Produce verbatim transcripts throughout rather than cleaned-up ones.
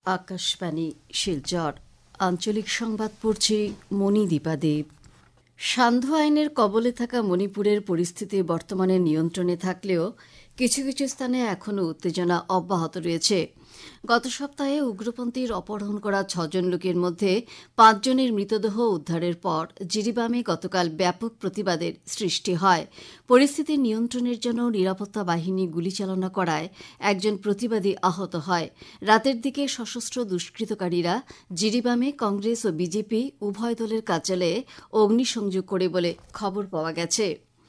আকাশবাণী শিলচর আঞ্চলিক সংবাদ পড়ছি মণিদীপা দেব। সান্ধ্য আইনের কবলে থাকা মণিপুরের পরিস্থিতি বর্তমানে নিয়ন্ত্রণে থাকলেও কিছু কিছু স্থানে এখনও উত্তেজনা অব্যাহত রয়েছে। গত সপ্তাহে উগ্রপন্থীর অপহরণ করা ছজন লোকের মধ্যে পাঁচজনের মৃতদেহ উদ্ধারের পর জিরিবামে গতকাল ব্যাপক প্রতিবাদের সৃষ্টি হয়। পরিস্থিতি নিয়ন্ত্রণের জন্য নিরাপত্তা বাহিনী গুলিচালনা করায় একজন প্রতিবাদী আহত হয়। রাতের দিকে সশস্ত্র দুষ্কৃতকারীরা জিরিবামে কংগ্রেস ও বিজেপি উভয় দলের কার্যালয়ে অগ্নিসংযোগ করে বলে খবর পাওয়া গেছে।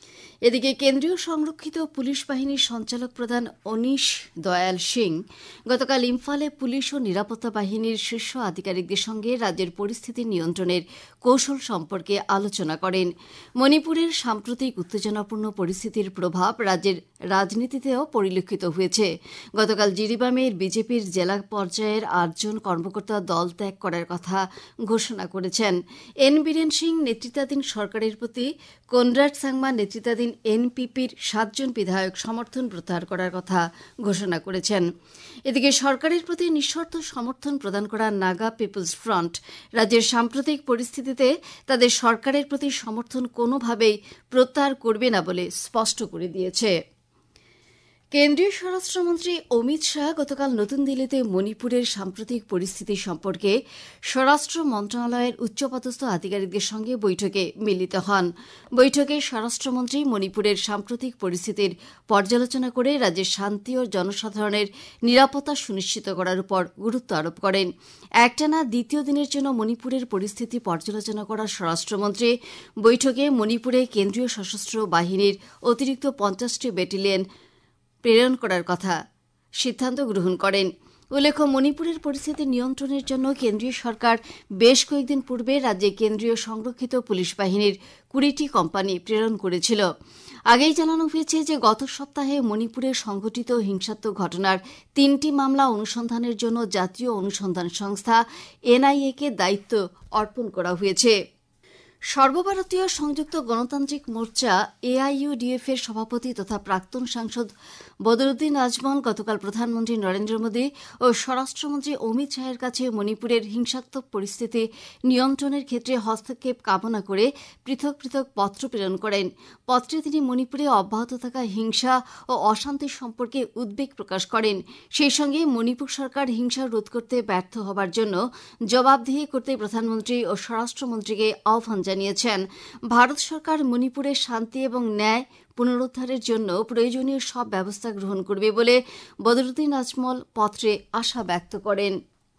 এদিকে কেন্দ্রীয় সংরক্ষিত পুলিশ বাহিনীর সঞ্চালক প্রধান অনিশ দয়াল সিং গতকাল ইম্ফলে পুলিশ ও নিরাপত্তা বাহিনীর শীর্ষ আধিকারিকদের সঙ্গে রাজ্যের পরিস্থিতি নিয়ন্ত্রণের কৌশল সম্পর্কে আলোচনা করেন। মণিপুরের সাম্প্রতিক উত্তেজনাপূর্ণ পরিস্থিতির প্রভাব রাজ্যের রাজনীতিতেও পরিলক্ষিত হয়েছে। গতকাল জিরিবামের বিজেপির জেলা পর্যায়ের আটজন কর্মকর্তা দল ত্যাগ করার কথা ঘোষণা করেছেন। এন বীরেন সিং নেতৃত্বাধীন সরকারের প্রতি কনরাড সাংমা নেতৃত্বাধীন এনপিপির সাতজন বিধায়ক সমর্থন প্রত্যাহার করার কথা ঘোষণা করেছেন। এদিকে সরকারের প্রতি নিঃশর্ত সমর্থন প্রদান করা নাগা পিপলস ফ্রন্ট রাজ্যের সাম্প্রতিক পরিস্থিতিতে তাদের সরকারের প্রতি সমর্থন কোনোভাবেই প্রত্যাহার করবে না বলে স্পষ্ট করে দিয়েছে। কেন্দ্রীয় স্বরাষ্ট্রমন্ত্রী অমিত শাহ গতকাল নতুন দিল্লিতে মণিপুরের সাম্প্রতিক পরিস্থিতি সম্পর্কে স্বরাষ্ট্র মন্ত্রণালয়ের উচ্চপদস্থ আধিকারিকদের সঙ্গে বৈঠকে মিলিত হন। বৈঠকে স্বরাষ্ট্রমন্ত্রী মণিপুরের সাম্প্রতিক পরিস্থিতির পর্যালোচনা করে রাজ্যের শান্তি ও জনসাধারণের নিরাপত্তা সুনিশ্চিত করার উপর গুরুত্ব আরোপ করেন। একটানা দ্বিতীয় দিনের জন্য মণিপুরের পরিস্থিতি পর্যালোচনা করা স্বরাষ্ট্রমন্ত্রী বৈঠকে মণিপুরে কেন্দ্রীয় সশস্ত্র বাহিনীর অতিরিক্ত পঞ্চাশটি ব্যাটালিয়ন প্রেরণ করার কথা সিদ্ধান্ত গ্রহণ করেন। উল্লেখ্য, মণিপুরের পরিস্থিতি নিয়ন্ত্রণের জন্য কেন্দ্রীয় সরকার বেশ কয়েকদিন পূর্বে রাজ্যে কেন্দ্রীয় সংরক্ষিত পুলিশ বাহিনীর কুড়িটি কোম্পানি প্রেরণ করেছিল। আগেই জানানো হয়েছে যে গত সপ্তাহে মণিপুরে সংঘটিত হিংসাত্মক ঘটনার তিনটি মামলা অনুসন্ধানের জন্য জাতীয় অনুসন্ধান সংস্থা এনআইএ কে দায়িত্ব অর্পণ করা হয়েছে। সর্বভারতীয় সংযুক্ত গণতান্ত্রিক মোর্চা এআইইউডিএফ এর সভাপতি তথা প্রাক্তন সাংসদ বদরুদ্দিন আজমল গতকাল প্রধানমন্ত্রী নরেন্দ্র মোদী ও স্বরাষ্ট্রমন্ত্রী অমিত শাহের কাছে মণিপুরের হিংসাত্মক পরিস্থিতি নিয়ন্ত্রণের ক্ষেত্রে হস্তক্ষেপ কামনা করে পৃথক পৃথক পত্র প্রেরণ করেন। পত্রে তিনি মণিপুরে অব্যাহত থাকা হিংসা ও অশান্তি সম্পর্কে উদ্বেগ প্রকাশ করেন। সেই সঙ্গে মণিপুর সরকার হিংসা রোধ করতে ব্যর্থ হবার জন্য জবাবদিহি করতে প্রধানমন্ত্রী ও স্বরাষ্ট্রমন্ত্রীকে আহ্বান জানিয়েছেন। ভারত সরকার মণিপুরের শান্তি এবং ন্যায় পুনরুদ্ধারের জন্য প্রয়োজনীয় সব ব্যবস্থা গ্রহণ করবে বলে বদরুদ্দিন আজমল পত্রে আশা ব্যক্ত করেন।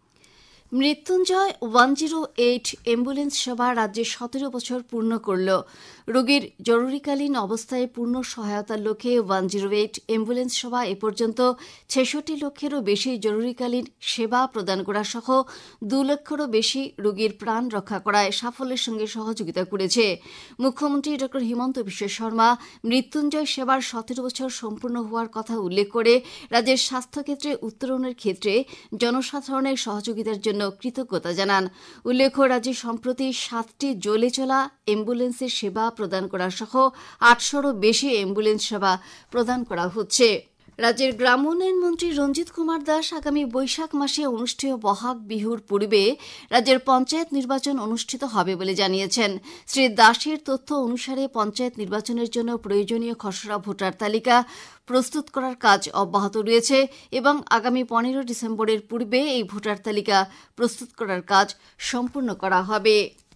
Mrityunjoy one zero eight ambulance সেবা রাজ্যে সতেরো বছর পূর্ণ করল। রোগীর জরুরিকালীন অবস্থায় পূর্ণ সহায়তার লক্ষ্যে ওয়ান জিরো এইট অ্যাম্বুলেন্স সেবা এ পর্যন্ত ছেষট্টি লক্ষেরও বেশি জরুরিকালীন সেবা প্রদান করা সহ দু লক্ষেরও বেশি রোগীর প্রাণ রক্ষা করায় সাফল্যের সঙ্গে সহযোগিতা করেছে। মুখ্যমন্ত্রী ড হিমন্ত বিশ্ব শর্মা মৃত্যুঞ্জয় সেবার সতেরো বছর সম্পূর্ণ হওয়ার কথা উল্লেখ করে রাজ্যের স্বাস্থ্যক্ষেত্রে উত্তরণের ক্ষেত্রে জনসাধারণের সহযোগিতার জন্য কৃতজ্ঞতা জানান। উল্লেখ্য, রাজ্যে সম্প্রতি সাতটি জ্বলে চলা অ্যাম্বুলেন্সের সেবা প্রদান করা সহ আটশোরও বেশি অ্যাম্বুলেন্স সেবা প্রদান করা হচ্ছে। রাজ্যের গ্রাম উন্নয়ন মন্ত্রী রঞ্জিত কুমার দাস আগামী বৈশাখ মাসে অনুষ্ঠেয় বহাগ বিহুর পূর্বে রাজ্যের পঞ্চায়েত নির্বাচন অনুষ্ঠিত হবে বলে জানিয়েছেন। শ্রী দাসের তথ্য অনুসারে পঞ্চায়েত নির্বাচনের জন্য প্রয়োজনীয় খসড়া ভোটার তালিকা প্রস্তুত করার কাজ অব্যাহত রয়েছে এবং আগামী পনেরো ডিসেম্বরের পূর্বে এই ভোটার তালিকা প্রস্তুত করার কাজ সম্পূর্ণ করা হবে।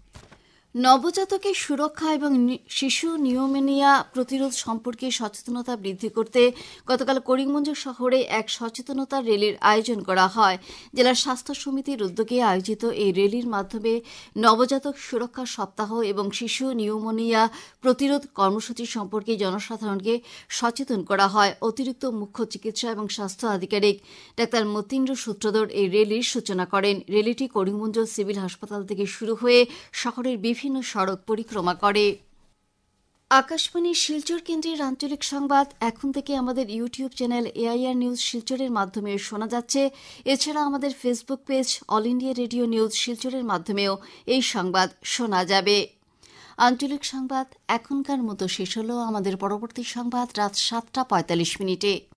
নবজাতকের সুরক্ষা এবং শিশু নিউমোনিয়া প্রতিরোধ সম্পর্কে সচেতনতা বৃদ্ধি করতে গতকাল করিমগঞ্জ শহরে এক সচেতনতা র্যালির আয়োজন করা হয়। জেলা স্বাস্থ্য সমিতির উদ্যোগে আয়োজিত এই র্যালির মাধ্যমে নবজাতক সুরক্ষা সপ্তাহ এবং শিশু নিউমোনিয়া প্রতিরোধ কর্মসূচি সম্পর্কে জনসাধারণকে সচেতন করা হয়। অতিরিক্ত মুখ্য চিকিৎসা এবং স্বাস্থ্য আধিকারিক ডাক্তার মতীন্দ্র সূত্রধর এই র্যালির সূচনা করেন। র্যালিটি করিমগঞ্জ সিভিল হাসপাতাল থেকে শুরু হয়ে শহরের বিভিন্ন বিভিন্ন সড়ক পরিক্রমা করে। আকাশবাণী শিলচর কেন্দ্রের আঞ্চলিক সংবাদ এখন থেকে আমাদের ইউটিউব চ্যানেল এআইআর নিউজ শিলচরের মাধ্যমে শোনা যাচ্ছে। এছাড়া আমাদের Facebook page all India radio news শিলচরের মাধ্যমেও এই সংবাদ শোনা যাবে। আঞ্চলিক সংবাদ এখনকার মতো শেষ হল। আমাদের পরবর্তী সংবাদ রাত সাতটা পঁয়তাল্লিশ মিনিটে।